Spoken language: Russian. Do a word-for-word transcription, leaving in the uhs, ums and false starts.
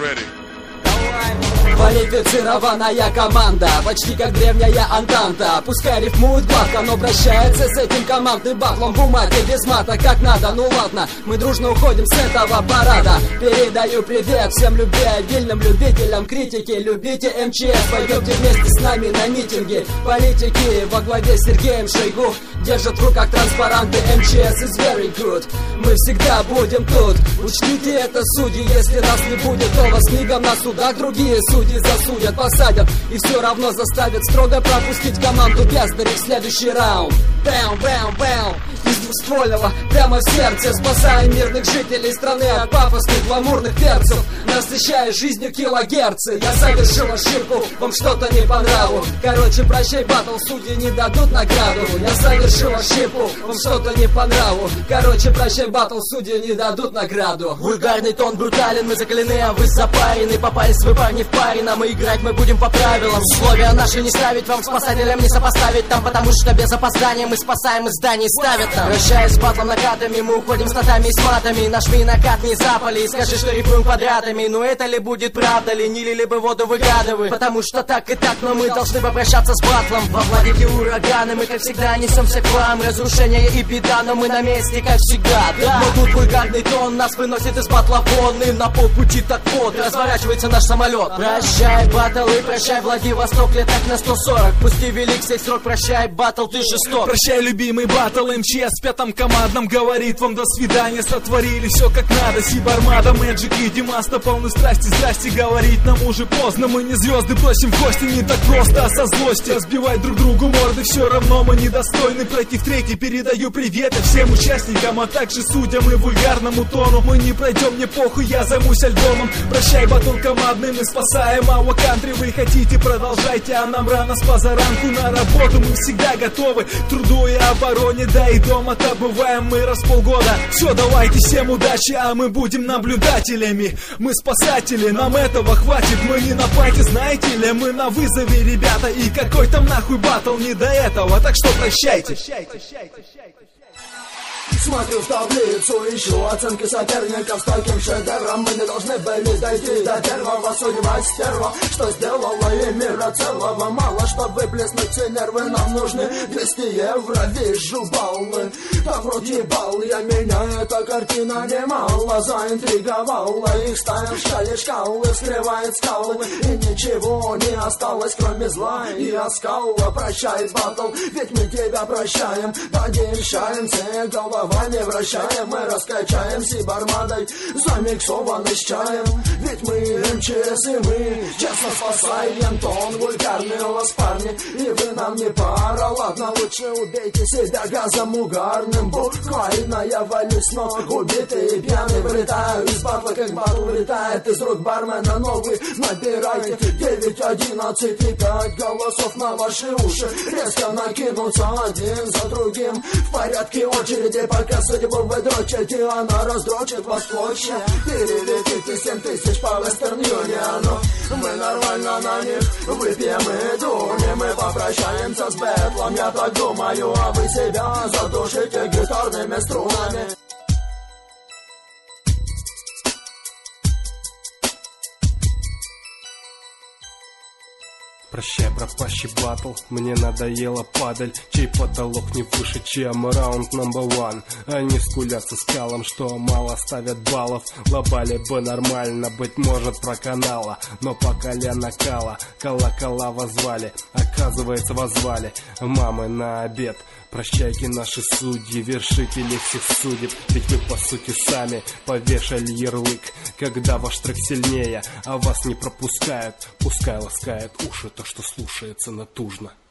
Квалифицированная команда, почти как древняя Антанта. Пускай рифмует гладко, но прощается с этим командным батлом. Бумаги без мата, как надо, ну ладно. Мы дружно уходим с этого парада. Передаю привет всем любвеобильным любителям критики. Любите эм че эс, пойдемте вместе с нами на митинги. Политики во главе с Сергеем Шойгу держат в руках транспаранты. эм че эс is very good. Мы всегда будем тут. Учтите это, судьи, если нас не будет, то вас мигом на судах другие судьи засудят, посадят и все равно заставят строго пропустить команду бездарей в следующий раунд. Бэм, бэм, бэм, из двуствольного прямо в сердце, спасая мирных жителей страны от пафосных гламурных перцев, насыщая жизнью килогерцы. Я совершил ошибку, вам что-то не по нраву. Короче, прощай, батл, судьи не дадут награду. Я совершил ошибку, вам что-то не по нраву. Короче, прощай, батл, судьи не дадут награду. Вульгарный тон брутален, мы закалены, а вы запарены. Попались вы, парни, в паре, нам и играть мы будем по правилам. Условия наши не ставить, вам спасателям не сопоставить там, потому что без опоздания мы спасаем из зданий, ставят там. Прощаясь с батлом накатами, мы уходим с татами и с матами. Нажми накат не запали и скажи, что рифуем квадратами. Но это ли будет правда ли, не лили бы воду выгадывай. Потому что так и так, но мы должны попрощаться с батлом. Во Владике ураганы, мы как всегда несемся к вам. Разрушение и беда, но мы на месте как всегда, да. Но тут вульгарный тон нас выносит из батла вон. И на полпути так вот разворачивается наш самолет. Прощай, батл, и прощай, Владивосток, лет так на сто сорок. Пусти велик сей срок, прощай, батл, ты жесток. Прощай, любимый батл, эм че эс в пятом командном говорит вам до свидания. Сотворили все как надо, Сибармада, Мэджик и Димаста полны страсти. Здрасте, говорить нам уже поздно. Мы не звезды, просим в гости, не так просто, а со злости. Разбивать друг другу морды, все равно мы недостойны пройти в треки. Передаю приветы всем участникам, а также судьям и вульгарному тону. Мы не пройдем, мне похуй, я займусь альбомом. Прощай, батл командный, мы спасаем our country. Вы хотите, продолжайте, а нам рано с позаранку на работу. Мы всегда готовы к труду и обороне, да и дома-то бываем мы раз в полгода. Все, давайте, всем удачи, а мы будем наблюдателями. Мы спасатели, нам этого хватит. Мы не на пати, знаете ли, мы на вызове, ребята. И какой там нахуй батл, не до этого, так что прощайте. Смотрю в таблицу, ищу оценки соперников с таким шедевром. Мы не должны были дойти до первого, судьба стерва, что сделала и мира целого мало, чтобы выплеснуть все нервы. Нам нужны двести евро, вижу баллы, так вроде бал. Я меня эта картина немало заинтриговала. Их ставим в шкале шкалы, скрывает скалы, и ничего не осталось, кроме зла и оскала. Прощай, батл, ведь мы тебя прощаем, поделищаемся головами, вращаем, мы раскачаем Сибармадой, замиксованный с чаем. Ведь мы эм че эс и мы честно спасаем тон. Вульгарный у вас, парни, и вы нам не пара. Ладно, лучше убейте себя газом угарным. Буквально я валюсь с ног, убитый и пьяный вылетаю из батла, как батл вылетает из рук бармена. Но вы набирайте девять, одиннадцать и пять голосов на ваши уши. Резко накинуться один за другим в порядке очереди, пока судьбу вы дрочите, она раздрочит вас клочья. Перелетите семь тысяч по Western Union. Мы нормально на них выпьем и дунем. Мы попрощаемся с бэтлом, я так думаю, а вы себя задушите гитарными струнами. Прощай, пропащий батл, мне надоело падаль, чей потолок не выше, чем раунд номер один. Они скулятся скалом, что мало ставят баллов. Лобали бы нормально, быть может, проканала, но по колено кала, колокола возвали, оказывается возвали мамы на обед. Прощайте, наши судьи, вершители всех судеб, ведь вы по сути сами повешали ярлык. Когда ваш трек сильнее, а вас не пропускают, пускай ласкает уши то, что слушается натужно.